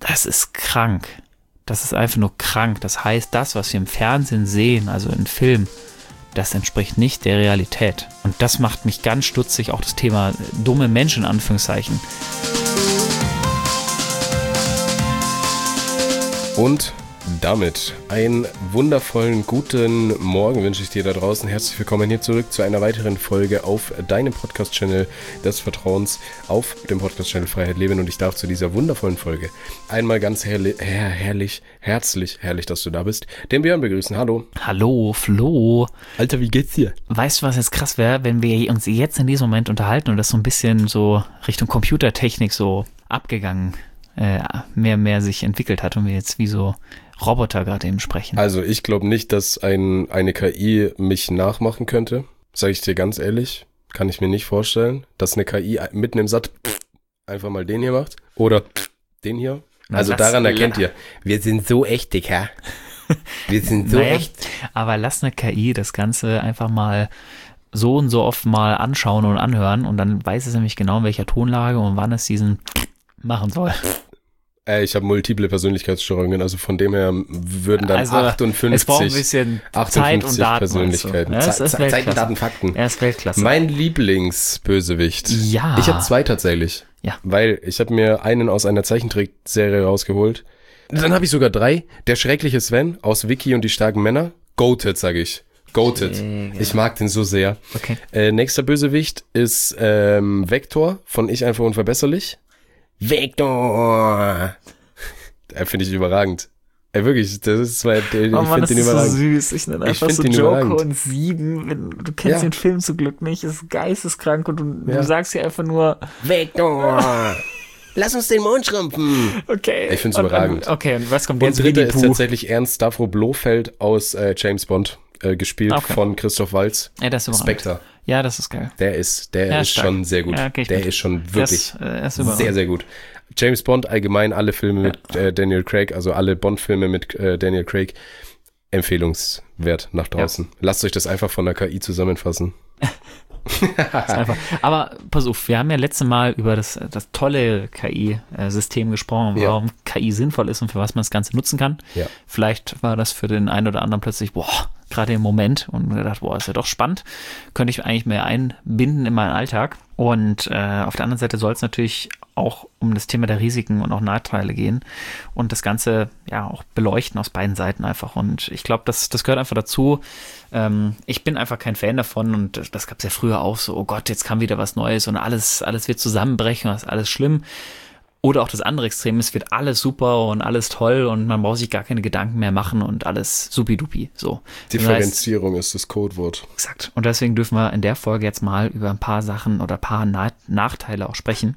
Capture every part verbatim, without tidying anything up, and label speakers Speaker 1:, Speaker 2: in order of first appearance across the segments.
Speaker 1: Das ist krank. Das ist einfach nur krank. Das heißt, das, was wir im Fernsehen sehen, also in Filmen, das entspricht nicht der Realität. Und das macht mich ganz stutzig, auch das Thema dumme Menschen, in Anführungszeichen.
Speaker 2: Und damit einen wundervollen guten Morgen wünsche ich dir da draußen. Herzlich willkommen hier zurück zu einer weiteren Folge auf deinem Podcast-Channel des Vertrauens, auf dem Podcast-Channel Freiheit Leben. Und ich darf zu dieser wundervollen Folge einmal ganz herrlich, her- herrlich, herzlich, herrlich, dass du da bist, den Björn begrüßen. Hallo.
Speaker 1: Hallo, Flo.
Speaker 2: Alter, wie geht's dir?
Speaker 1: Weißt du, was jetzt krass wäre, wenn wir uns jetzt in diesem Moment unterhalten und das so ein bisschen so Richtung Computertechnik so abgegangen, äh, mehr mehr sich entwickelt hat und wir jetzt wie so Roboter gerade eben sprechen.
Speaker 2: Also ich glaube nicht, dass ein, eine K I mich nachmachen könnte. Sage ich dir ganz ehrlich. Kann ich mir nicht vorstellen, dass eine K I mitten im Satz einfach mal den hier macht. Oder den hier.
Speaker 1: Na,
Speaker 2: also
Speaker 1: lass-
Speaker 2: daran erkennt ihr, wir sind so echt, Dicker. Wir sind so
Speaker 1: Naja,
Speaker 2: echt.
Speaker 1: aber lass eine K I das Ganze einfach mal so und so oft mal anschauen und anhören und dann weiß es nämlich genau, in welcher Tonlage und wann es diesen machen soll.
Speaker 2: Äh, ich habe multiple Persönlichkeitsstörungen, also von dem her würden dann
Speaker 1: Also,
Speaker 2: achtundfünfzig,
Speaker 1: es braucht ein bisschen Zeit
Speaker 2: achtundfünfzig
Speaker 1: und Daten.
Speaker 2: Persönlichkeiten.
Speaker 1: Also. Ja,
Speaker 2: Ze-
Speaker 1: das ist
Speaker 2: Ze- Zeit,
Speaker 1: Weltklasse.
Speaker 2: Daten, Fakten.
Speaker 1: Er ist Weltklasse.
Speaker 2: Mein Lieblingsbösewicht.
Speaker 1: Ja.
Speaker 2: Ich habe zwei tatsächlich.
Speaker 1: Ja.
Speaker 2: Weil ich habe mir einen aus einer Zeichentrickserie rausgeholt. Dann habe ich sogar drei. Der schreckliche Sven aus Vicky und die starken Männer. Goated, sage ich. Goated.
Speaker 1: Mega.
Speaker 2: Ich mag den so sehr.
Speaker 1: Okay.
Speaker 2: Äh, nächster Bösewicht ist ähm, Vector von Ich einfach unverbesserlich. Vector. Der finde ich überragend. Ey, wirklich, das ist zwei, der, ich
Speaker 1: Oh Mann,
Speaker 2: finde
Speaker 1: das
Speaker 2: den
Speaker 1: ist so
Speaker 2: überragend.
Speaker 1: süß. Ich nenne
Speaker 2: Ich
Speaker 1: einfach
Speaker 2: find
Speaker 1: so
Speaker 2: den
Speaker 1: Joker
Speaker 2: überragend.
Speaker 1: und Sieben. Wenn, du kennst
Speaker 2: Ja.
Speaker 1: den Film zum Glück nicht. Ist geisteskrank und du,
Speaker 2: Ja.
Speaker 1: du sagst hier einfach nur,
Speaker 2: Vector. Lass uns den Mond schrumpfen.
Speaker 1: okay.
Speaker 2: Ich find's
Speaker 1: Und-
Speaker 2: überragend.
Speaker 1: Und, okay, und was kommt
Speaker 2: Und
Speaker 1: jetzt?
Speaker 2: dritter
Speaker 1: Winnie
Speaker 2: ist
Speaker 1: Pooh.
Speaker 2: tatsächlich Ernst Stavro Blofeld aus äh, James Bond, äh, gespielt
Speaker 1: Okay.
Speaker 2: von Christoph Waltz.
Speaker 1: Ja, das ist überragend.
Speaker 2: Spectre.
Speaker 1: Ja, das ist geil.
Speaker 2: Der ist, der
Speaker 1: Ja,
Speaker 2: ist
Speaker 1: stark.
Speaker 2: schon sehr gut.
Speaker 1: Ja, okay, ich
Speaker 2: der
Speaker 1: mit.
Speaker 2: ist schon wirklich
Speaker 1: Das, äh, ist überragend.
Speaker 2: sehr, sehr gut. James Bond, allgemein alle Filme mit äh, Daniel Craig, also alle Bond-Filme mit äh, Daniel Craig, empfehlungswert nach draußen. Lasst euch das einfach von der K I zusammenfassen.
Speaker 1: Ist einfach. Aber pass auf, wir haben ja letzte Mal über das, das tolle K I-System gesprochen,
Speaker 2: Ja.
Speaker 1: warum K I sinnvoll ist und für was man das Ganze nutzen kann.
Speaker 2: Ja.
Speaker 1: Vielleicht war das für den einen oder anderen plötzlich, boah, gerade im Moment und er dachte, boah, ist ja doch spannend, könnte ich eigentlich mehr einbinden in meinen Alltag. Und äh, auf der anderen Seite soll es natürlich auch um das Thema der Risiken und auch Nachteile gehen und das Ganze ja auch beleuchten aus beiden Seiten einfach. Und ich glaube, das, das gehört einfach dazu. Ähm, ich bin einfach kein Fan davon und das, das gab es ja früher auch so, oh Gott, jetzt kam wieder was Neues und alles, alles wird zusammenbrechen, das ist alles schlimm. Oder auch das andere Extrem, es wird alles super und alles toll und man braucht sich gar keine Gedanken mehr machen und alles supidupi. So. Das heißt,
Speaker 2: Differenzierung ist das Codewort.
Speaker 1: exakt. Und deswegen dürfen wir in der Folge jetzt mal über ein paar Sachen oder ein paar Na- Nachteile auch sprechen.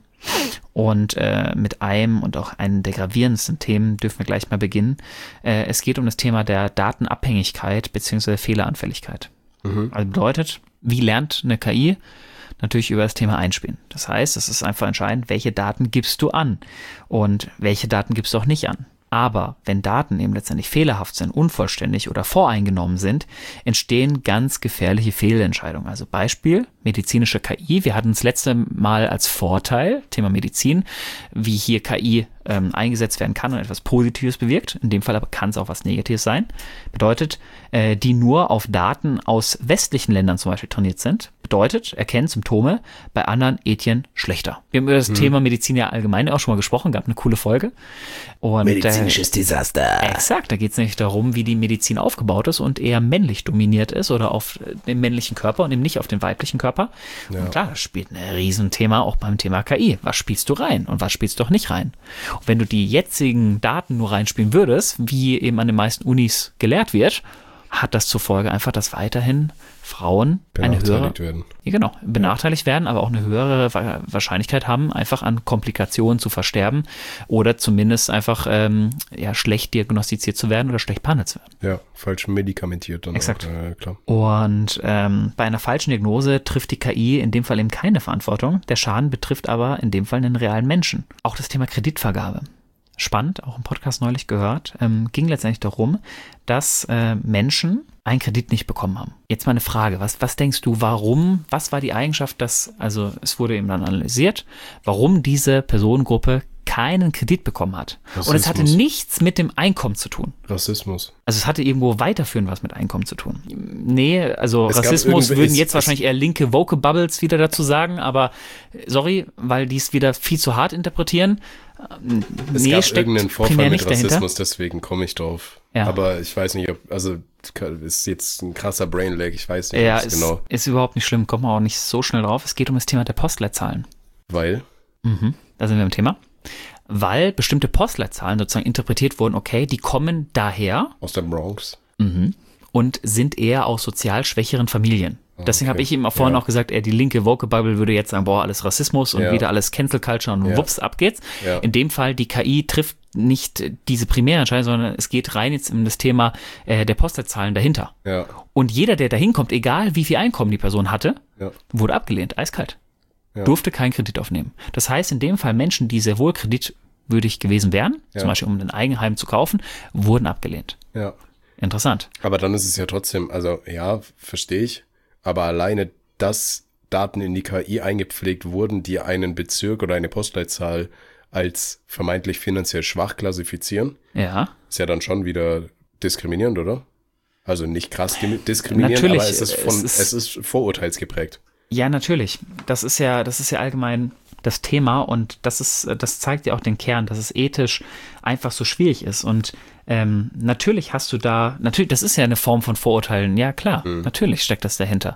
Speaker 1: Und äh, mit einem und auch einem der gravierendsten Themen dürfen wir gleich mal beginnen. Äh, es geht um das Thema der Datenabhängigkeit bzw. Fehleranfälligkeit.
Speaker 2: Mhm.
Speaker 1: Also bedeutet, wie lernt eine K I? Natürlich über das Thema Einspielen. Das heißt, es ist einfach entscheidend, welche Daten gibst du an und welche Daten gibst du auch nicht an. Aber wenn Daten eben letztendlich fehlerhaft sind, unvollständig oder voreingenommen sind, entstehen ganz gefährliche Fehlentscheidungen. Also Beispiel, medizinische K I. Wir hatten das letzte Mal als Vorteil, Thema Medizin, wie hier K I ähm, eingesetzt werden kann und etwas Positives bewirkt. In dem Fall aber kann es auch was Negatives sein. Bedeutet, äh, die nur auf Daten aus westlichen Ländern zum Beispiel trainiert sind. Bedeutet, erkennen Symptome bei anderen Ethien schlechter. Wir haben über das
Speaker 2: Mhm.
Speaker 1: Thema Medizin ja allgemein auch schon mal gesprochen, gab eine coole Folge. Und,
Speaker 2: Medizinisches Desaster.
Speaker 1: Äh, exakt, da geht es nämlich darum, wie die Medizin aufgebaut ist und eher männlich dominiert ist oder auf den männlichen Körper und eben nicht auf den weiblichen Körper.
Speaker 2: Ja.
Speaker 1: Und klar, das spielt ein Riesenthema auch beim Thema K I. Was spielst du rein und was spielst du auch nicht rein? Und wenn du die jetzigen Daten nur reinspielen würdest, wie eben an den meisten Unis gelehrt wird, hat das zur Folge einfach, dass weiterhin Frauen eine höhere,
Speaker 2: Benachteiligt werden.
Speaker 1: ja, genau, benachteiligt werden, aber auch eine höhere Wa- Wahrscheinlichkeit haben, einfach an Komplikationen zu versterben oder zumindest einfach ähm, ja, schlecht diagnostiziert zu werden oder schlecht behandelt zu werden.
Speaker 2: Ja, falsch medikamentiert dann.
Speaker 1: Exakt.
Speaker 2: Auch, äh, klar.
Speaker 1: Und ähm, bei einer falschen Diagnose trifft die K I in dem Fall eben keine Verantwortung. Der Schaden betrifft aber in dem Fall einen realen Menschen. Auch das Thema Kreditvergabe. Spannend, auch im Podcast neulich gehört, ähm, ging letztendlich darum, dass äh, Menschen einen Kredit nicht bekommen haben. Jetzt mal eine Frage, was, was denkst du, warum, was war die Eigenschaft, dass, also es wurde eben dann analysiert, warum diese Personengruppe keinen Kredit bekommen hat.
Speaker 2: Rassismus.
Speaker 1: Und es hatte nichts mit dem Einkommen zu tun.
Speaker 2: Rassismus.
Speaker 1: Also es hatte irgendwo weiterführend was mit Einkommen zu tun. Nee, also
Speaker 2: Es
Speaker 1: Rassismus
Speaker 2: gab
Speaker 1: würden
Speaker 2: irgendwie-
Speaker 1: jetzt
Speaker 2: es-
Speaker 1: wahrscheinlich eher linke Woke-Bubbles wieder dazu sagen, aber äh, sorry, weil die es wieder viel zu hart interpretieren. Ähm,
Speaker 2: Es
Speaker 1: nee,
Speaker 2: gab
Speaker 1: steckt
Speaker 2: irgendeinen Vorfall
Speaker 1: primär
Speaker 2: mit
Speaker 1: nicht dahinter.
Speaker 2: Rassismus, deswegen komme ich drauf.
Speaker 1: Ja.
Speaker 2: Aber ich weiß nicht, ob, also ist jetzt ein krasser Brainlag, ich weiß nicht
Speaker 1: Ja,
Speaker 2: ob's
Speaker 1: ist,
Speaker 2: genau.
Speaker 1: ist überhaupt nicht schlimm, kommt man auch nicht so schnell drauf. Es geht um das Thema der Postleitzahlen.
Speaker 2: Weil?
Speaker 1: Mhm, da sind wir im Thema. Weil bestimmte Postleitzahlen sozusagen interpretiert wurden, okay, die kommen daher
Speaker 2: Aus der Bronx.
Speaker 1: mhm, und sind eher aus sozial schwächeren Familien. Deswegen
Speaker 2: Okay.
Speaker 1: habe ich eben auch vorhin
Speaker 2: Ja.
Speaker 1: auch gesagt, eher die linke Woke-Bubble würde jetzt sagen, boah, alles Rassismus und
Speaker 2: Ja.
Speaker 1: wieder alles Cancel Culture und
Speaker 2: Ja.
Speaker 1: wups, ab geht's.
Speaker 2: Ja.
Speaker 1: In dem Fall, die K I trifft nicht diese primäre Entscheidung, sondern es geht rein jetzt in das Thema äh, der Postleitzahlen dahinter.
Speaker 2: Ja.
Speaker 1: Und jeder, der da hinkommt, egal wie viel Einkommen die Person hatte,
Speaker 2: Ja.
Speaker 1: wurde abgelehnt, eiskalt.
Speaker 2: Ja.
Speaker 1: Durfte keinen Kredit aufnehmen. Das heißt, in dem Fall Menschen, die sehr wohl kreditwürdig gewesen wären,
Speaker 2: Ja.
Speaker 1: zum Beispiel um ein Eigenheim zu kaufen, wurden abgelehnt.
Speaker 2: Ja.
Speaker 1: Interessant.
Speaker 2: Aber dann ist es ja trotzdem, also ja, verstehe ich, aber alleine, dass Daten in die K I eingepflegt wurden, die einen Bezirk oder eine Postleitzahl als vermeintlich finanziell schwach klassifizieren,
Speaker 1: Ja.
Speaker 2: ist ja dann schon wieder diskriminierend, oder? Also nicht krass dim- diskriminierend,
Speaker 1: Natürlich,
Speaker 2: aber es ist, von,
Speaker 1: es
Speaker 2: es
Speaker 1: ist-
Speaker 2: ist, vorurteilsgeprägt.
Speaker 1: Ja, natürlich. Das ist ja, das ist ja allgemein das Thema und das ist, das zeigt ja auch den Kern, dass es ethisch einfach so schwierig ist. Und ähm, natürlich hast du da, natürlich, das ist ja eine Form von Vorurteilen. Ja, klar, natürlich steckt das dahinter.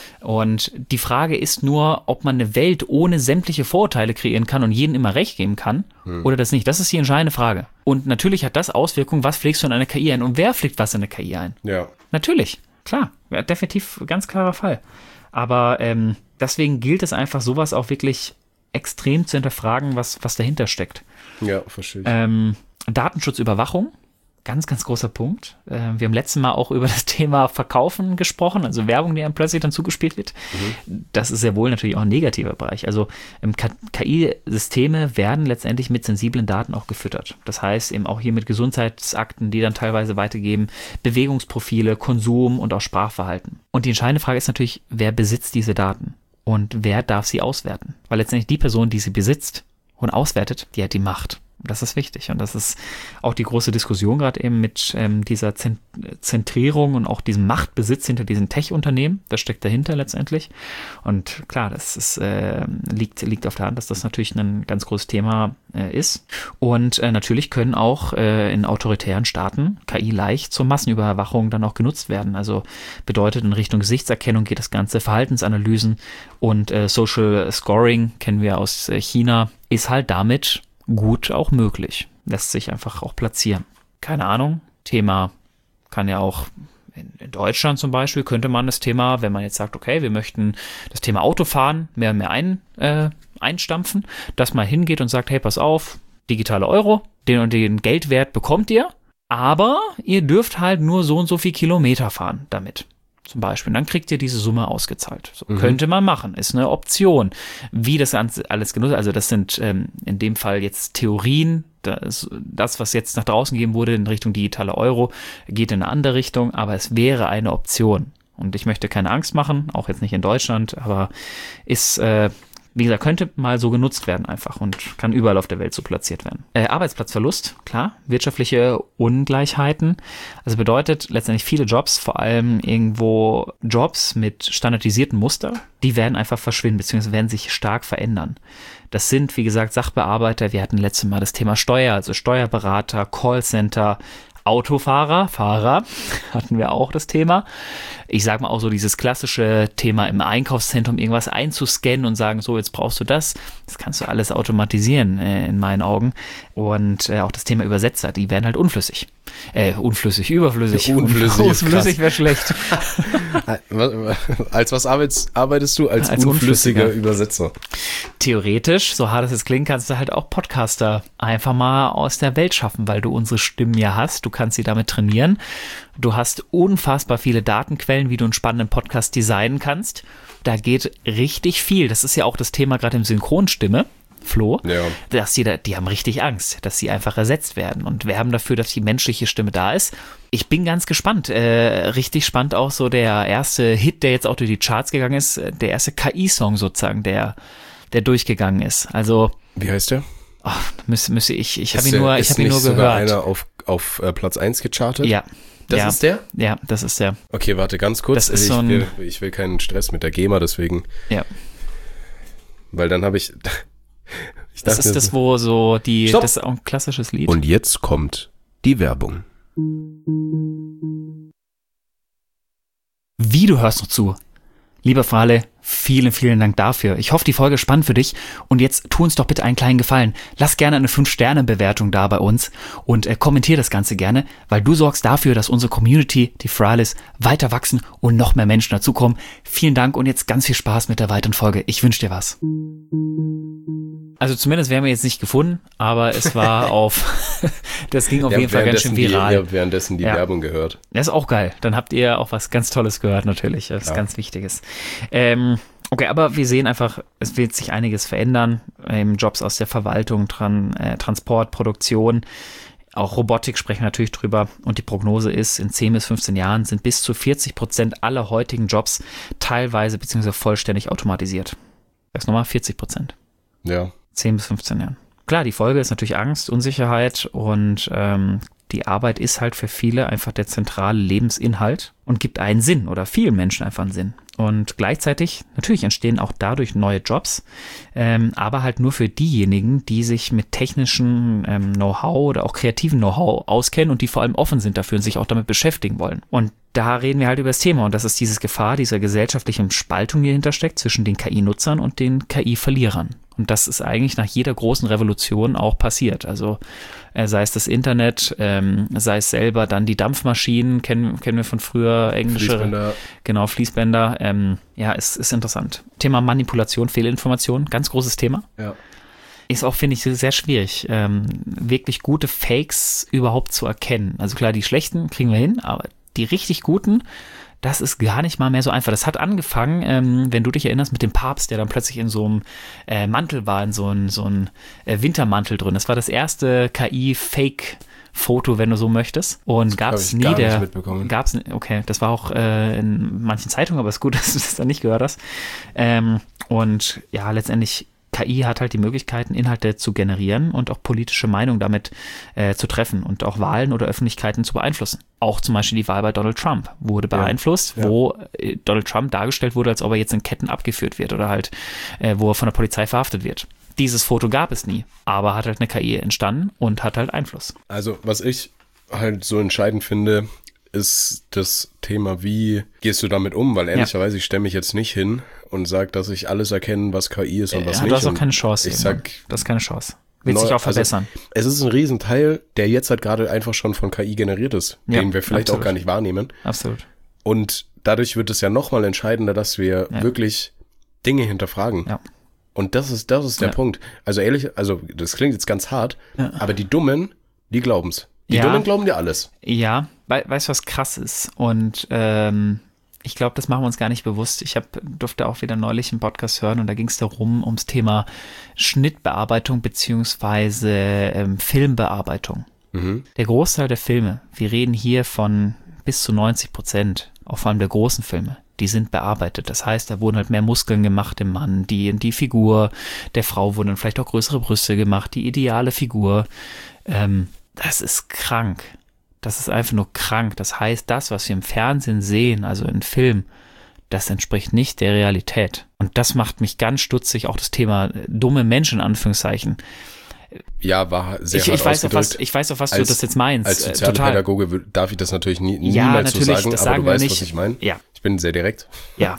Speaker 1: Und die Frage ist nur, ob man eine Welt ohne sämtliche Vorurteile kreieren kann und jedem immer recht geben kann oder das nicht. Das ist die entscheidende Frage. Und natürlich hat das Auswirkungen, was pflegst du in eine K I ein und wer pflegt was in eine K I ein?
Speaker 2: Ja.
Speaker 1: Natürlich, klar, ja, definitiv ganz klarer Fall. Aber ähm, deswegen gilt es einfach, sowas auch wirklich extrem zu hinterfragen, was, was dahinter steckt.
Speaker 2: Ja, verstehe ich.
Speaker 1: Ähm, Datenschutzüberwachung, ganz, ganz großer Punkt. Äh, wir haben letztes Mal auch über das Thema Verkaufen gesprochen, also Werbung, die einem plötzlich dann zugespielt wird. Das ist sehr wohl natürlich auch ein negativer Bereich. Also ähm, K I-Systeme werden letztendlich mit sensiblen Daten auch gefüttert. Das heißt eben auch hier mit Gesundheitsakten, die dann teilweise weitergeben, Bewegungsprofile, Konsum und auch Sprachverhalten. Und die entscheidende Frage ist natürlich, wer besitzt diese Daten und wer darf sie auswerten? Weil letztendlich die Person, die sie besitzt und auswertet, die hat die Macht. Das ist wichtig und das ist auch die große Diskussion gerade eben mit ähm, dieser Zent- Zentrierung und auch diesem Machtbesitz hinter diesen Tech-Unternehmen. Das steckt dahinter letztendlich. Und klar, das ist, äh, liegt, liegt auf der Hand, dass das natürlich ein ganz großes Thema äh, ist. Und äh, natürlich können auch äh, in autoritären Staaten K I leicht zur Massenüberwachung dann auch genutzt werden. Also bedeutet in Richtung Gesichtserkennung geht das Ganze, Verhaltensanalysen und äh, Social Scoring kennen wir aus äh, China, ist halt damit gut auch möglich. Lässt sich einfach auch platzieren. Keine Ahnung, Thema kann ja auch in, in Deutschland zum Beispiel, könnte man das Thema, wenn man jetzt sagt, okay, wir möchten das Thema Autofahren mehr und mehr ein, äh, einstampfen, dass man hingeht und sagt, hey, pass auf, digitale Euro, den und den Geldwert bekommt ihr, aber ihr dürft halt nur so und so viel Kilometer fahren damit. Zum Beispiel. Und dann kriegt ihr diese Summe ausgezahlt. So,
Speaker 2: Mhm.
Speaker 1: könnte man machen, ist eine Option. Wie das Ganze alles genutzt, also das sind ähm, in dem Fall jetzt Theorien. Das, das, was jetzt nach draußen gegeben wurde in Richtung digitale Euro, geht in eine andere Richtung, aber es wäre eine Option. Und ich möchte keine Angst machen, auch jetzt nicht in Deutschland, aber ist, äh, wie gesagt, könnte mal so genutzt werden einfach und kann überall auf der Welt so platziert werden. Äh, Arbeitsplatzverlust, klar, wirtschaftliche Ungleichheiten. Also bedeutet letztendlich viele Jobs, vor allem irgendwo Jobs mit standardisierten Muster, die werden einfach verschwinden, beziehungsweise werden sich stark verändern. Das sind, wie gesagt, Sachbearbeiter. Wir hatten letztes Mal das Thema Steuer, also Steuerberater, Callcenter, Autofahrer, Fahrer, hatten wir auch das Thema. Ich sag mal auch so dieses klassische Thema im Einkaufszentrum irgendwas einzuscannen und sagen, so, jetzt brauchst du das. Das kannst du alles automatisieren, äh, in meinen Augen. Und äh, auch das Thema Übersetzer, die werden halt unflüssig. Äh, unflüssig, überflüssig.
Speaker 2: Ja, unflüssig ist
Speaker 1: Unflüssig wäre schlecht.
Speaker 2: Als was arbeitest, arbeitest du? Als,
Speaker 1: Als
Speaker 2: unflüssiger
Speaker 1: Unflüssiger.
Speaker 2: Übersetzer.
Speaker 1: Theoretisch, so hart es jetzt klingt, kannst du halt auch Podcaster einfach mal aus der Welt schaffen, weil du unsere Stimmen ja hast. Du kannst sie damit trainieren. Du hast unfassbar viele Datenquellen, wie du einen spannenden Podcast designen kannst. Da geht richtig viel. Das ist ja auch das Thema gerade im Synchronstimme, Flo,
Speaker 2: Ja.
Speaker 1: dass die, da, die haben richtig Angst, dass sie einfach ersetzt werden und werben dafür, dass die menschliche Stimme da ist. Ich bin ganz gespannt. Äh, richtig spannend auch so der erste Hit, der jetzt auch durch die Charts gegangen ist, der erste K I-Song sozusagen, der, der durchgegangen ist. Also
Speaker 2: Wie heißt der?
Speaker 1: Ach, müsste, müsste ich, ich habe
Speaker 2: Ist
Speaker 1: ihn nur,
Speaker 2: der-
Speaker 1: ich
Speaker 2: ist
Speaker 1: habe ihn nur
Speaker 2: nicht sogar
Speaker 1: gehört.
Speaker 2: einer auf, auf äh, Platz eins gechartet?
Speaker 1: Ja.
Speaker 2: Das
Speaker 1: ja.
Speaker 2: ist der?
Speaker 1: Ja, das ist der.
Speaker 2: Okay, warte, ganz kurz.
Speaker 1: Das ist
Speaker 2: ich,
Speaker 1: so ein-
Speaker 2: will, ich will keinen Stress mit der GEMA, deswegen,
Speaker 1: Ja.
Speaker 2: weil dann habe ich, ich
Speaker 1: Das
Speaker 2: dachte,
Speaker 1: ist das, wo so die,
Speaker 2: Stopp.
Speaker 1: das ist auch ein klassisches Lied.
Speaker 2: Und jetzt kommt die Werbung.
Speaker 1: Wie, du hörst noch zu. Lieber Frale, vielen, vielen Dank dafür. Ich hoffe, die Folge ist spannend für dich. Und jetzt tu uns doch bitte einen kleinen Gefallen. Lass gerne eine fünf Sterne Bewertung da bei uns und äh, kommentier das Ganze gerne, weil du sorgst dafür, dass unsere Community, die Fralis, weiter wachsen und noch mehr Menschen dazukommen. Vielen Dank und jetzt ganz viel Spaß mit der weiteren Folge. Ich wünsche dir was. Also zumindest werden wir jetzt nicht gefunden, aber es war auf, das ging auf
Speaker 2: Wir
Speaker 1: jeden
Speaker 2: haben
Speaker 1: Fall ganz schön
Speaker 2: währenddessen
Speaker 1: viral.
Speaker 2: Die, wir haben währenddessen die
Speaker 1: Ja.
Speaker 2: Werbung gehört.
Speaker 1: Das ist auch geil. Dann habt ihr auch was ganz Tolles gehört, natürlich. Das ist
Speaker 2: Ja.
Speaker 1: ganz Wichtiges. Ähm, okay, aber wir sehen einfach, es wird sich einiges verändern. Ähm, Jobs aus der Verwaltung, dran, äh, Transport, Produktion, auch Robotik sprechen wir natürlich drüber. Und die Prognose ist, in zehn bis fünfzehn Jahren sind bis zu vierzig Prozent aller heutigen Jobs teilweise bzw. vollständig automatisiert. Sag's nochmal, vierzig Prozent.
Speaker 2: Ja.
Speaker 1: zehn bis fünfzehn Jahren. Klar, die Folge ist natürlich Angst, Unsicherheit und ähm, die Arbeit ist halt für viele einfach der zentrale Lebensinhalt und gibt einen Sinn oder vielen Menschen einfach einen Sinn. Und gleichzeitig, natürlich entstehen auch dadurch neue Jobs, ähm, aber halt nur für diejenigen, die sich mit technischem ähm, Know-how oder auch kreativen Know-how auskennen und die vor allem offen sind dafür und sich auch damit beschäftigen wollen. Und da reden wir halt über das Thema und das ist dieses Gefahr dieser gesellschaftlichen Spaltung, die dahinter steckt zwischen den K I-Nutzern und den K I-Verlierern. Und das ist eigentlich nach jeder großen Revolution auch passiert. Also äh, sei es das Internet, ähm, sei es selber dann die Dampfmaschinen, kennen, kennen wir von früher, englische,
Speaker 2: Fließbänder.
Speaker 1: genau, Fließbänder. Ähm, ja, es ist interessant. Thema Manipulation, Fehlinformation, ganz großes Thema.
Speaker 2: Ja.
Speaker 1: Ist auch, finde ich, sehr schwierig, ähm, wirklich gute Fakes überhaupt zu erkennen. Also klar, die schlechten kriegen wir hin, aber die richtig guten, das ist gar nicht mal mehr so einfach. Das hat angefangen, ähm, wenn du dich erinnerst, mit dem Papst, der dann plötzlich in so einem äh, Mantel war, in so einem so ein, äh, Wintermantel drin. Das war das erste K I-Fake-Foto, wenn du so möchtest. Und gab es nie
Speaker 2: gar nicht
Speaker 1: der.
Speaker 2: mitbekommen.
Speaker 1: Gab's, okay, das war auch äh, in manchen Zeitungen, aber es ist gut, dass du das dann nicht gehört hast. Ähm, und ja, letztendlich. K I hat halt die Möglichkeiten, Inhalte zu generieren und auch politische Meinungen damit äh, zu treffen und auch Wahlen oder Öffentlichkeiten zu beeinflussen. Auch zum Beispiel die Wahl bei Donald Trump wurde beeinflusst,
Speaker 2: Ja, ja.
Speaker 1: wo äh, Donald Trump dargestellt wurde, als ob er jetzt in Ketten abgeführt wird oder halt, äh, wo er von der Polizei verhaftet wird. Dieses Foto gab es nie, aber hat halt eine K I entstanden und hat halt Einfluss.
Speaker 2: Also, was ich halt so entscheidend finde, ist das Thema, wie gehst du damit um? Weil ehrlicherweise, ich stelle mich jetzt nicht hin und sage, dass ich alles erkenne, was K I ist und was
Speaker 1: ja,
Speaker 2: nicht.
Speaker 1: du hast auch
Speaker 2: Und
Speaker 1: keine Chance.
Speaker 2: Ich
Speaker 1: irgendwann.
Speaker 2: sag,
Speaker 1: das ist keine Chance. Wird
Speaker 2: neu-
Speaker 1: sich auch verbessern.
Speaker 2: Also, es ist ein Riesenteil, der jetzt halt gerade einfach schon von K I generiert ist,
Speaker 1: Ja,
Speaker 2: den wir vielleicht
Speaker 1: absolut.
Speaker 2: auch gar nicht wahrnehmen.
Speaker 1: Absolut.
Speaker 2: Und dadurch wird es ja nochmal entscheidender, dass wir
Speaker 1: Ja.
Speaker 2: wirklich Dinge hinterfragen.
Speaker 1: Ja.
Speaker 2: Und das ist, das ist der
Speaker 1: Ja.
Speaker 2: Punkt. Also ehrlich, also das klingt jetzt ganz hart,
Speaker 1: Ja.
Speaker 2: aber die Dummen, die glauben's. Die
Speaker 1: Ja.
Speaker 2: Dummen glauben dir alles.
Speaker 1: Ja, we weißt du, was krass ist? Und ähm, ich glaube, das machen wir uns gar nicht bewusst. Ich hab, durfte auch wieder neulich einen Podcast hören und da ging es darum, ums Thema Schnittbearbeitung beziehungsweise ähm, Filmbearbeitung.
Speaker 2: Mhm.
Speaker 1: Der Großteil der Filme, wir reden hier von bis zu neunzig Prozent, auch vor allem der großen Filme, die sind bearbeitet. Das heißt, da wurden halt mehr Muskeln gemacht im Mann, die, die Figur der Frau wurden dann vielleicht auch größere Brüste gemacht, die ideale Figur. Ähm, das ist krank. Das ist einfach nur krank. Das heißt, das, was wir im Fernsehen sehen, also in Film, das entspricht nicht der Realität. Und das macht mich ganz stutzig, auch das Thema äh, dumme Menschen, in Anführungszeichen.
Speaker 2: Ja, war sehr
Speaker 1: Ich,
Speaker 2: hart
Speaker 1: ich, weiß auf was,
Speaker 2: ausgedrückt.
Speaker 1: ich weiß, auf was
Speaker 2: Als-
Speaker 1: du das jetzt meinst.
Speaker 2: Als
Speaker 1: äh, total.
Speaker 2: Sozialpädagoge wür- darf ich das natürlich nie,
Speaker 1: Ja,
Speaker 2: niemals so
Speaker 1: natürlich,
Speaker 2: sagen,
Speaker 1: das
Speaker 2: aber
Speaker 1: sagen
Speaker 2: du
Speaker 1: wir
Speaker 2: weißt,
Speaker 1: nicht.
Speaker 2: was ich meine.
Speaker 1: Ja.
Speaker 2: Ich bin sehr direkt.
Speaker 1: Ja.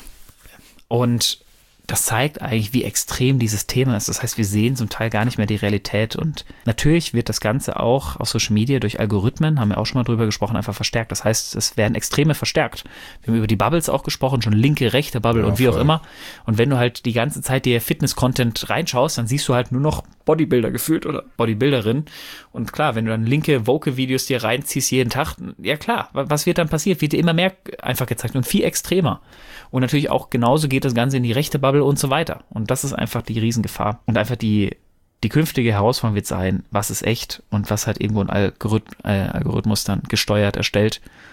Speaker 1: Und das zeigt eigentlich, wie extrem dieses Thema ist. Das heißt, wir sehen zum Teil gar nicht mehr die Realität. Und natürlich wird das Ganze auch auf Social Media durch Algorithmen, haben wir auch schon mal drüber gesprochen, einfach verstärkt. Das heißt, es werden Extreme verstärkt. Wir haben über die Bubbles auch gesprochen, schon linke, rechte Bubble
Speaker 2: Ja,
Speaker 1: und wie auch
Speaker 2: voll.
Speaker 1: immer. Und wenn du halt die ganze Zeit dir Fitness-Content reinschaust, dann siehst du halt nur noch Bodybuilder gefühlt oder Bodybuilderin. Und klar, wenn du dann linke Vogue-Videos dir reinziehst jeden Tag, ja klar, wa- was wird dann passiert? Wird dir immer mehr einfach gezeigt und viel extremer. Und natürlich auch genauso geht das Ganze in die rechte Bubble und so weiter. Und das ist einfach die Riesengefahr. Und einfach die, die künftige Herausforderung wird sein, was ist echt und was halt irgendwo ein Algorith- äh, Algorithmus dann gesteuert erstellt.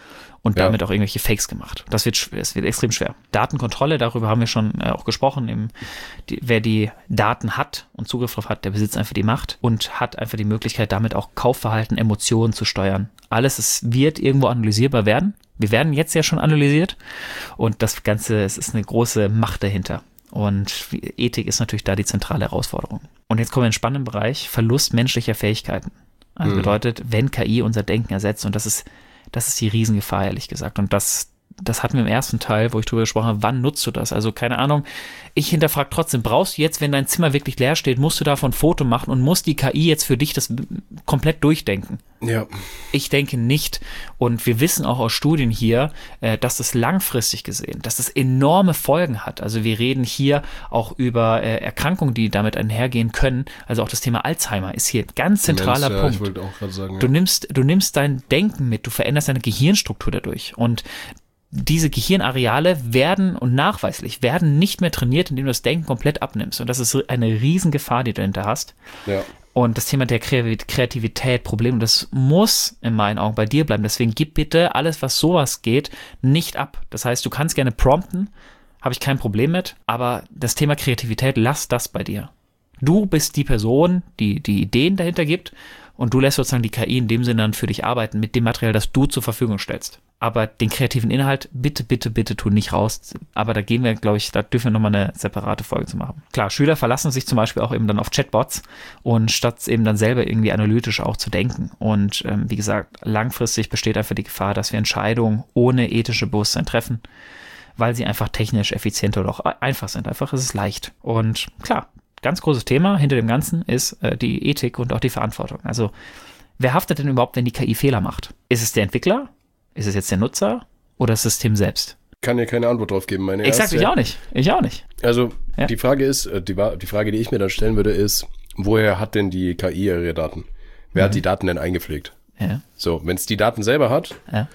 Speaker 1: und
Speaker 2: Ja.
Speaker 1: damit auch irgendwelche Fakes gemacht. Das wird, sch- das wird extrem schwer. Datenkontrolle, darüber haben wir schon äh, auch gesprochen. Im, die, wer die Daten hat und Zugriff darauf hat, der besitzt einfach die Macht und hat einfach die Möglichkeit, damit auch Kaufverhalten, Emotionen zu steuern. Alles es wird irgendwo analysierbar werden. Wir werden jetzt ja schon analysiert und das Ganze, es ist eine große Macht dahinter. Und Ethik ist natürlich da die zentrale Herausforderung. Und jetzt kommen wir in den spannenden Bereich, Verlust menschlicher Fähigkeiten. Also
Speaker 2: Mhm.
Speaker 1: bedeutet, wenn K I unser Denken ersetzt, und das ist, das ist die Riesengefahr, ehrlich gesagt. Und das, das hatten wir im ersten Teil, wo ich drüber gesprochen habe, wann nutzt du das? Also keine Ahnung, ich hinterfrage trotzdem, brauchst du jetzt, wenn dein Zimmer wirklich leer steht, musst du davon ein Foto machen und muss die K I jetzt für dich das komplett durchdenken?
Speaker 2: Ja.
Speaker 1: Ich denke nicht. Und wir wissen auch aus Studien hier, äh, dass das langfristig gesehen, dass das enorme Folgen hat. Also wir reden hier auch über äh, Erkrankungen, die damit einhergehen können. Also auch das Thema Alzheimer ist hier ein ganz zentraler
Speaker 2: Demenz, ja,
Speaker 1: Punkt.
Speaker 2: Ich wollte auch gerade sagen,
Speaker 1: Du
Speaker 2: ja.
Speaker 1: nimmst, du nimmst dein Denken mit, du veränderst deine Gehirnstruktur dadurch. Und diese Gehirnareale werden und nachweislich werden nicht mehr trainiert, indem du das Denken komplett abnimmst. Und das ist eine Riesengefahr, die du dahinter hast.
Speaker 2: ja.
Speaker 1: Und das Thema der Kreativität, Problem, das muss in meinen Augen bei dir bleiben. Deswegen gib bitte alles, was sowas geht, nicht ab. Das heißt, du kannst gerne prompten, habe ich kein Problem mit, aber das Thema Kreativität, lass das bei dir. Du bist die Person, die die Ideen dahinter gibt und du lässt sozusagen die K I in dem Sinne dann für dich arbeiten mit dem Material, das du zur Verfügung stellst. Aber den kreativen Inhalt, bitte, bitte, bitte tu nicht raus. Aber da gehen wir, glaube ich, da dürfen wir nochmal eine separate Folge zu machen. Klar, Schüler verlassen sich zum Beispiel auch eben dann auf Chatbots und statt eben dann selber irgendwie analytisch auch zu denken. Und ähm, wie gesagt, langfristig besteht einfach die Gefahr, dass wir Entscheidungen ohne ethische Bewusstsein treffen, weil sie einfach technisch effizienter oder auch einfach sind. Einfach ist es leicht. Und klar, ganz großes Thema hinter dem Ganzen ist äh, die Ethik und auch die Verantwortung. Also wer haftet denn überhaupt, wenn die K I Fehler macht? Ist es der Entwickler? Ist es jetzt der Nutzer oder das System selbst?
Speaker 2: Kann dir keine Antwort drauf geben. Meine
Speaker 1: Exakt,
Speaker 2: erste,
Speaker 1: ich auch nicht. Ich auch nicht.
Speaker 2: Also
Speaker 1: Ja.
Speaker 2: die Frage ist, äh, die, Wa- die Frage, die ich mir dann stellen würde, ist, woher hat denn die K I ihre Daten? Wer
Speaker 1: Mhm.
Speaker 2: hat die Daten denn eingepflegt?
Speaker 1: Ja,
Speaker 2: So, wenn es die Daten selber hat,
Speaker 1: ja.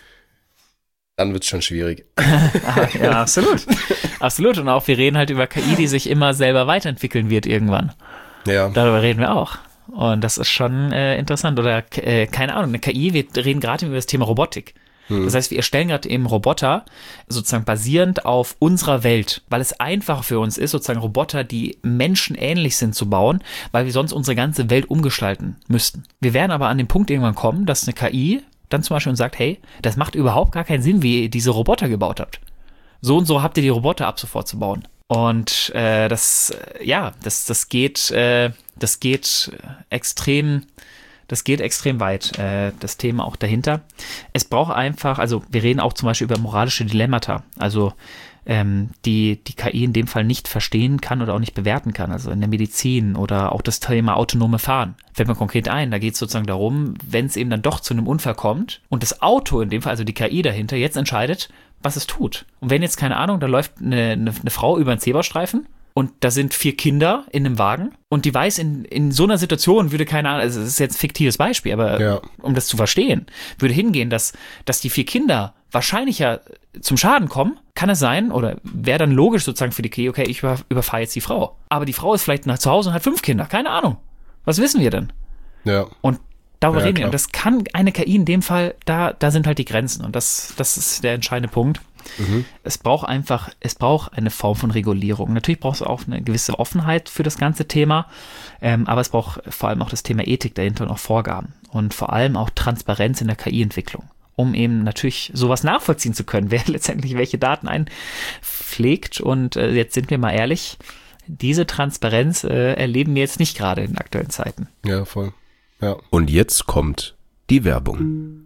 Speaker 2: dann wird es schon schwierig.
Speaker 1: Ah, ja, absolut. Absolut. Und auch wir reden halt über K I, die sich immer selber weiterentwickeln wird irgendwann.
Speaker 2: Ja,
Speaker 1: Darüber reden wir auch. Und das ist schon äh, interessant. Oder, äh, keine Ahnung, eine K I, wir reden gerade über das Thema Robotik. Das heißt, wir erstellen gerade eben Roboter, sozusagen basierend auf unserer Welt, weil es einfach für uns ist, sozusagen Roboter, die menschenähnlich sind, zu bauen, weil wir sonst unsere ganze Welt umgestalten müssten. Wir werden aber an den Punkt irgendwann kommen, dass eine K I dann zum Beispiel uns sagt, hey, das macht überhaupt gar keinen Sinn, wie ihr diese Roboter gebaut habt. So und so habt ihr die Roboter ab sofort zu bauen. Und äh, das, äh, ja, das, das geht, äh, das geht extrem, das geht extrem weit, äh, das Thema auch dahinter. Es braucht einfach, also wir reden auch zum Beispiel über moralische Dilemmata, also ähm, die die K I in dem Fall nicht verstehen kann oder auch nicht bewerten kann, also in der Medizin oder auch das Thema autonome Fahren. Fällt mir konkret ein, da geht es sozusagen darum, wenn es eben dann doch zu einem Unfall kommt und das Auto in dem Fall, also die K I dahinter, jetzt entscheidet, was es tut. Und wenn jetzt, keine Ahnung, da läuft eine, eine, eine Frau über einen Zebrastreifen und da sind vier Kinder in einem Wagen und die weiß, in, in so einer Situation würde keine Ahnung, also es ist jetzt ein fiktives Beispiel, aber
Speaker 2: Ja.
Speaker 1: um das zu verstehen, würde hingehen, dass, dass die vier Kinder wahrscheinlicher zum Schaden kommen, kann es sein, oder wäre dann logisch sozusagen für die K I, okay, ich über, überfahre jetzt die Frau. Aber die Frau ist vielleicht nach zu Hause und hat fünf Kinder, keine Ahnung. Was wissen wir denn?
Speaker 2: ja.
Speaker 1: Und darüber
Speaker 2: Ja,
Speaker 1: reden wir.
Speaker 2: klar.
Speaker 1: Und das kann eine K I in dem Fall, da, da sind halt die Grenzen. Und das, das ist der entscheidende Punkt.
Speaker 2: Mhm.
Speaker 1: Es braucht einfach, es braucht eine Form von Regulierung. Natürlich braucht es auch eine gewisse Offenheit für das ganze Thema, ähm, aber es braucht vor allem auch das Thema Ethik dahinter und auch Vorgaben. Und vor allem auch Transparenz in der K I-Entwicklung, um eben natürlich sowas nachvollziehen zu können, wer letztendlich welche Daten einpflegt. Und äh, jetzt sind wir mal ehrlich, diese Transparenz äh, erleben wir jetzt nicht gerade in aktuellen Zeiten.
Speaker 2: Ja, voll. Ja.
Speaker 3: Und jetzt kommt die Werbung.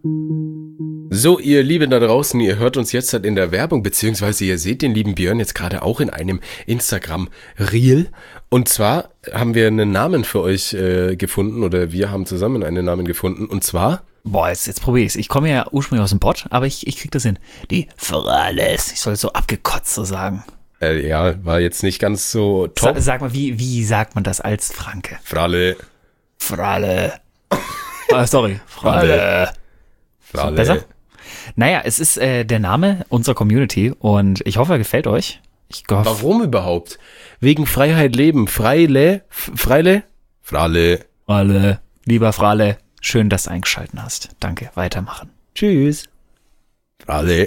Speaker 2: So, ihr Lieben da draußen, ihr hört uns jetzt halt in der Werbung, beziehungsweise ihr seht den lieben Björn jetzt gerade auch in einem Instagram-Reel. Und zwar haben wir einen Namen für euch äh, gefunden, oder wir haben zusammen einen Namen gefunden, und zwar...
Speaker 1: Boah, jetzt, jetzt probiere ich es. Ich komme ja ursprünglich aus dem Pott, aber ich, ich krieg das hin. Die Frales. Ich soll es so abgekotzt so sagen.
Speaker 2: Äh, ja, war jetzt nicht ganz so
Speaker 1: Sa
Speaker 2: top.
Speaker 1: sag mal, wie, wie sagt man das als Franke?
Speaker 2: Fralle.
Speaker 1: Frale. Ah, sorry. Frale.
Speaker 2: Fralle.
Speaker 1: Besser? Naja, es ist äh, der Name unserer Community und ich hoffe, er gefällt euch. Ich hoffe,
Speaker 2: Warum überhaupt? Wegen Freiheit leben. Freile? F Freile? Fralle.
Speaker 1: Frale. Lieber Frale, schön, dass du eingeschaltet hast. Danke, weitermachen.
Speaker 2: Tschüss.
Speaker 3: Alle.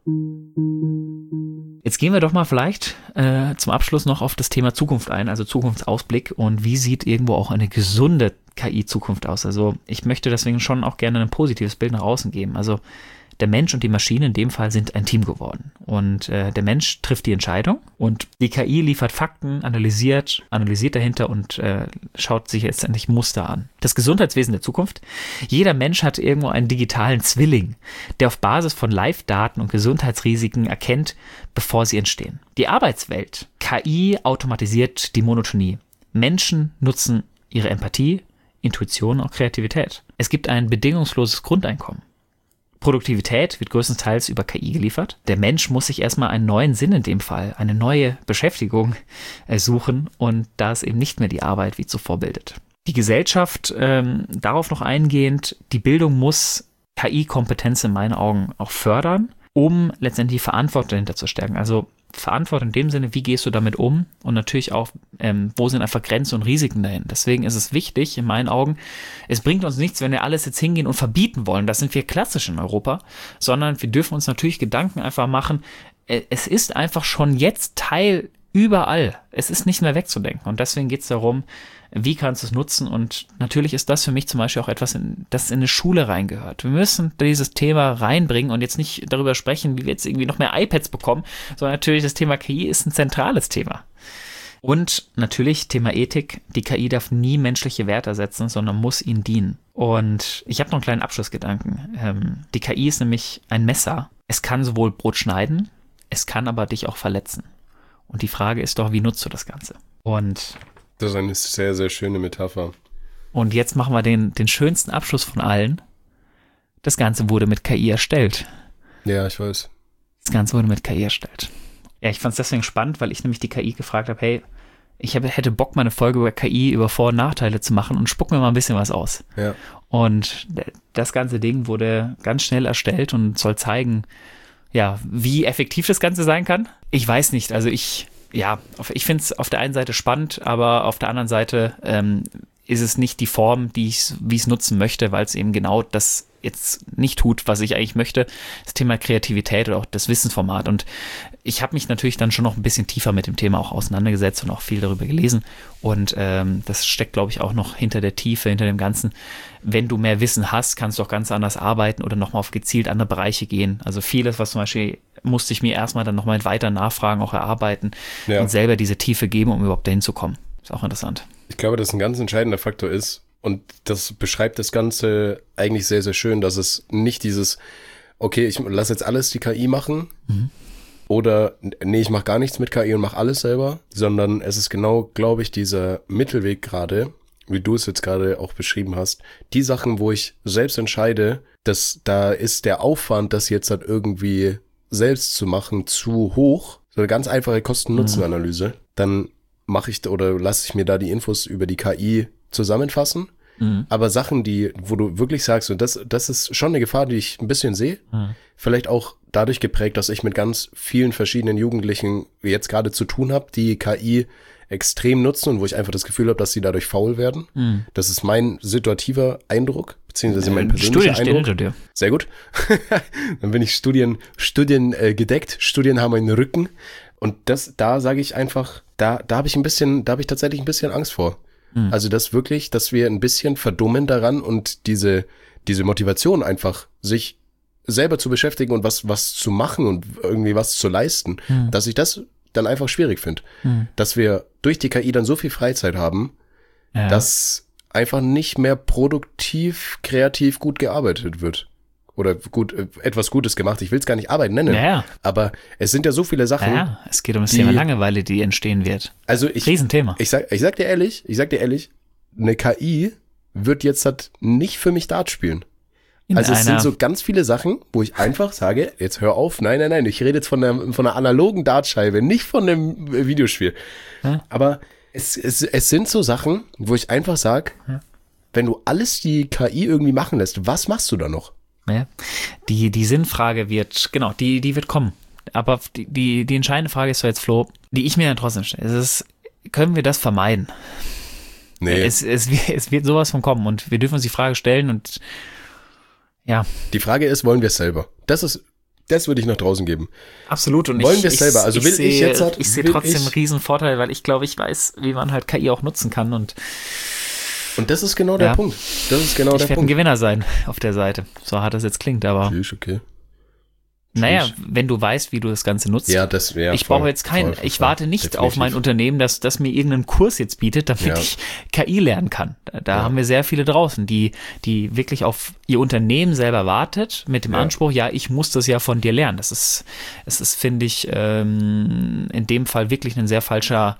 Speaker 1: Jetzt gehen wir doch mal vielleicht äh, zum Abschluss noch auf das Thema Zukunft ein, also Zukunftsausblick und wie sieht irgendwo auch eine gesunde K I-Zukunft aus. Also ich möchte deswegen schon auch gerne ein positives Bild nach außen geben. Also der Mensch und die Maschine in dem Fall sind ein Team geworden und äh, der Mensch trifft die Entscheidung und die K I liefert Fakten, analysiert, analysiert dahinter und äh, schaut sich letztendlich Muster an. Das Gesundheitswesen der Zukunft. Jeder Mensch hat irgendwo einen digitalen Zwilling, der auf Basis von Live-Daten und Gesundheitsrisiken erkennt, bevor sie entstehen. Die Arbeitswelt. K I automatisiert die Monotonie. Menschen nutzen ihre Empathie, Intuition und Kreativität. Es gibt ein bedingungsloses Grundeinkommen. Produktivität wird größtenteils über K I geliefert. Der Mensch muss sich erstmal einen neuen Sinn in dem Fall, eine neue Beschäftigung äh, suchen und da ist eben nicht mehr die Arbeit wie zuvor bildet. Die Gesellschaft, ähm, darauf noch eingehend, die Bildung muss K I-Kompetenz in meinen Augen auch fördern, um letztendlich die Verantwortung dahinter zu stärken. Also Verantwortung in dem Sinne, wie gehst du damit um und natürlich auch, ähm, wo sind einfach Grenzen und Risiken dahin. Deswegen ist es wichtig, in meinen Augen, es bringt uns nichts, wenn wir alles jetzt hingehen und verbieten wollen, das sind wir klassisch in Europa, sondern wir dürfen uns natürlich Gedanken einfach machen, äh, es ist einfach schon jetzt Teil überall, es ist nicht mehr wegzudenken und deswegen geht es darum, wie kannst du es nutzen und natürlich ist das für mich zum Beispiel auch etwas, in, das in eine Schule reingehört. Wir müssen dieses Thema reinbringen und jetzt nicht darüber sprechen, wie wir jetzt irgendwie noch mehr iPads bekommen, sondern natürlich das Thema K I ist ein zentrales Thema. Und natürlich Thema Ethik, die K I darf nie menschliche Werte ersetzen, sondern muss ihnen dienen. Und ich habe noch einen kleinen Abschlussgedanken. Ähm, die K I ist nämlich ein Messer. Es kann sowohl Brot schneiden, es kann aber dich auch verletzen. Und die Frage ist doch, wie nutzt du das Ganze? Und
Speaker 2: das ist eine sehr, sehr schöne Metapher.
Speaker 1: Und jetzt machen wir den, den schönsten Abschluss von allen. Das Ganze wurde mit K I erstellt.
Speaker 2: Ja, ich weiß.
Speaker 1: Das Ganze wurde mit K I erstellt. Ja, ich fand es deswegen spannend, weil ich nämlich die K I gefragt habe, hey, ich hab, hätte Bock, mal eine Folge über K I, über Vor- und Nachteile zu machen und spuck mir mal ein bisschen was aus.
Speaker 2: Ja. Und
Speaker 1: das ganze Ding wurde ganz schnell erstellt und soll zeigen, ja, wie effektiv das Ganze sein kann. Ich weiß nicht, also ich... Ja, ich finde es auf der einen Seite spannend, aber auf der anderen Seite ähm, ist es nicht die Form, die ich, wie ich es nutzen möchte, weil es eben genau das jetzt nicht tut, was ich eigentlich möchte. Das Thema Kreativität oder auch das Wissensformat. Und ich habe mich natürlich dann schon noch ein bisschen tiefer mit dem Thema auch auseinandergesetzt und auch viel darüber gelesen. Und ähm, das steckt, glaube ich, auch noch hinter der Tiefe, hinter dem Ganzen. Wenn du mehr Wissen hast, kannst du auch ganz anders arbeiten oder nochmal auf gezielt andere Bereiche gehen. Also vieles, was zum Beispiel musste ich mir erstmal dann nochmal weiter nachfragen, auch erarbeiten ja. und selber diese Tiefe geben, um überhaupt dahin zu kommen. Ist auch interessant.
Speaker 2: Ich glaube, dass ein ganz entscheidender Faktor ist, und das beschreibt das Ganze eigentlich sehr, sehr schön, dass es nicht dieses, okay, ich lasse jetzt alles die K I machen mhm. oder nee, ich mache gar nichts mit K I und mache alles selber, sondern es ist genau, glaube ich, dieser Mittelweg gerade, wie du es jetzt gerade auch beschrieben hast, die Sachen, wo ich selbst entscheide, dass da ist der Aufwand, das jetzt halt irgendwie selbst zu machen, zu hoch, so eine ganz einfache Kosten-Nutzen-Analyse, mhm. dann mache ich oder lasse ich mir da die Infos über die K I zusammenfassen. Mhm. Aber Sachen, die, wo du wirklich sagst, und das, das ist schon eine Gefahr, die ich ein bisschen sehe, mhm. vielleicht auch dadurch geprägt, dass ich mit ganz vielen verschiedenen Jugendlichen jetzt gerade zu tun habe, die K I extrem nutzen und wo ich einfach das Gefühl habe, dass sie dadurch faul werden. Mhm. Das ist mein situativer Eindruck, beziehungsweise mein persönlicher
Speaker 1: Studien
Speaker 2: Eindruck.
Speaker 1: Stehen hinter dir.
Speaker 2: Sehr gut. Dann bin ich Studien, Studien äh, gedeckt, Studien haben einen Rücken. Und das, da sage ich einfach, da, da habe ich ein bisschen, da habe ich tatsächlich ein bisschen Angst vor. Mhm. Also das wirklich, dass wir ein bisschen verdummen daran und diese, diese Motivation einfach, sich selber zu beschäftigen und was, was zu machen und irgendwie was zu leisten, mhm. dass ich das dann einfach schwierig finde. Mhm. Dass wir durch die K I dann so viel Freizeit haben, ja. dass einfach nicht mehr produktiv, kreativ gut gearbeitet wird. Oder gut, etwas Gutes gemacht. Ich will es gar nicht Arbeit nennen.
Speaker 1: Ja.
Speaker 2: Aber es sind ja so viele Sachen.
Speaker 1: Ja, es geht um das die, Thema Langeweile, die entstehen wird.
Speaker 2: Also ich,
Speaker 1: Riesenthema.
Speaker 2: Ich sag, ich sag dir ehrlich, ich sag dir ehrlich, eine K I wird jetzt halt nicht für mich Dart spielen. In also es sind so ganz viele Sachen, wo ich einfach sage, jetzt hör auf, nein, nein, nein, ich rede jetzt von einer, von einer analogen Dartscheibe, nicht von einem Videospiel. Hm? Aber es, es, es sind so Sachen, wo ich einfach sage, hm? wenn du alles die K I irgendwie machen lässt, was machst du da noch?
Speaker 1: Ja, die, die Sinnfrage wird, genau, die, die wird kommen. Aber die, die, die entscheidende Frage ist so jetzt, Flo, die ich mir dann trotzdem stelle, ist, können wir das vermeiden? Nee. Es, es, es wird sowas von kommen und wir dürfen uns die Frage stellen und ja.
Speaker 2: Die Frage ist, wollen wir es selber? Das ist Das würde ich nach draußen geben.
Speaker 1: Absolut. Und
Speaker 2: Wollen
Speaker 1: ich,
Speaker 2: wir es selber? Also
Speaker 1: ich,
Speaker 2: will
Speaker 1: ich,
Speaker 2: ich
Speaker 1: sehe,
Speaker 2: jetzt halt,
Speaker 1: ich sehe
Speaker 2: will
Speaker 1: trotzdem
Speaker 2: ich,
Speaker 1: einen riesen Vorteil, weil ich glaube, ich weiß, wie man halt K I auch nutzen kann. Und
Speaker 2: und das ist genau der
Speaker 1: ja,
Speaker 2: Punkt. Das ist genau
Speaker 1: ich
Speaker 2: der
Speaker 1: werde ein
Speaker 2: Punkt.
Speaker 1: Gewinner sein auf der Seite. So hart das jetzt klingt, aber
Speaker 2: Tschüss, okay.
Speaker 1: naja, wenn du weißt, wie du das Ganze nutzt.
Speaker 2: Ja, das wäre.
Speaker 1: Ich brauche jetzt keinen, ich warte nicht definitiv. auf mein Unternehmen, dass das mir irgendeinen Kurs jetzt bietet, damit ja. ich K I lernen kann. Da, da ja. haben wir sehr viele draußen, die, die wirklich auf ihr Unternehmen selber wartet, mit dem ja. Anspruch, ja, ich muss das ja von dir lernen. Das ist, es ist, finde ich, ähm, in dem Fall wirklich ein sehr falscher,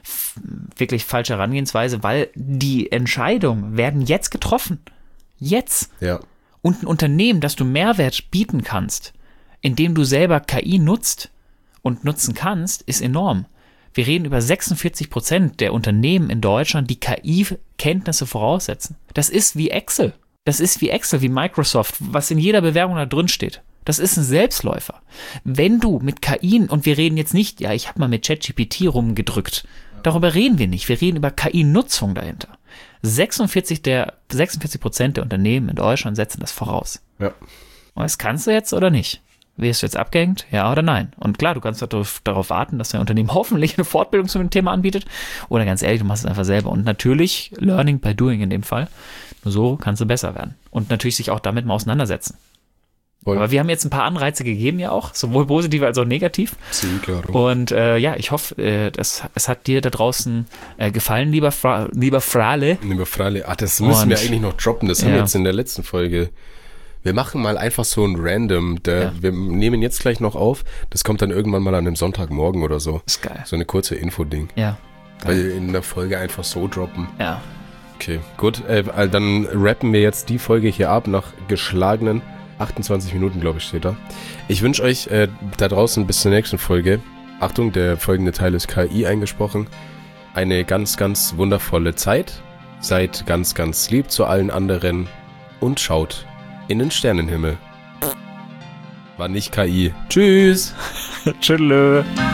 Speaker 1: wirklich falsche Herangehensweise, weil die Entscheidungen werden jetzt getroffen. Jetzt.
Speaker 2: Ja.
Speaker 1: Und ein Unternehmen, das du Mehrwert bieten kannst, indem du selber K I nutzt und nutzen kannst, ist enorm. Wir reden über sechsundvierzig Prozent der Unternehmen in Deutschland, die K I-Kenntnisse voraussetzen. Das ist wie Excel. Das ist wie Excel, wie Microsoft, was in jeder Bewerbung da drin steht. Das ist ein Selbstläufer. Wenn du mit K I, und wir reden jetzt nicht, ja, ich habe mal mit ChatGPT rumgedrückt, darüber reden wir nicht. Wir reden über K I-Nutzung dahinter. sechsundvierzig der, sechsundvierzig Prozent der Unternehmen in Deutschland setzen das voraus.
Speaker 2: Ja.
Speaker 1: Und das kannst du jetzt oder nicht? Wirst du jetzt abgehängt? Ja oder nein? Und klar, du kannst darauf, darauf warten, dass dein Unternehmen hoffentlich eine Fortbildung zu dem Thema anbietet. Oder ganz ehrlich, du machst es einfach selber. Und natürlich Learning by Doing in dem Fall. Nur so kannst du besser werden. Und natürlich sich auch damit mal auseinandersetzen. Voll. Aber wir haben jetzt ein paar Anreize gegeben ja auch, sowohl positiv als auch negativ.
Speaker 2: Sí, claro.
Speaker 1: Und äh, ja, ich hoffe, äh, das, es hat dir da draußen äh, gefallen, lieber, Fra- lieber Frale.
Speaker 2: Lieber Frale, ach, das müssen
Speaker 1: Und,
Speaker 2: wir eigentlich noch droppen. Das
Speaker 1: ja.
Speaker 2: haben wir jetzt in der letzten Folge. Wir machen mal einfach so ein Random. Der, ja. Wir nehmen jetzt gleich noch auf. Das kommt dann irgendwann mal an einem Sonntagmorgen oder so.
Speaker 1: Ist geil.
Speaker 2: So eine kurze Info-Ding.
Speaker 1: Ja.
Speaker 2: Geil. Weil in der Folge einfach so droppen.
Speaker 1: Ja.
Speaker 2: Okay, gut. Äh, dann rappen wir jetzt die Folge hier ab nach geschlagenen achtundzwanzig Minuten, glaube ich, steht da. Ich wünsche euch äh, da draußen bis zur nächsten Folge. Achtung, der folgende Teil ist K I eingesprochen. Eine ganz, ganz wundervolle Zeit. Seid ganz, ganz lieb zu allen anderen und schaut in den Sternenhimmel. War nicht K I. Tschüss.
Speaker 1: Tschüss.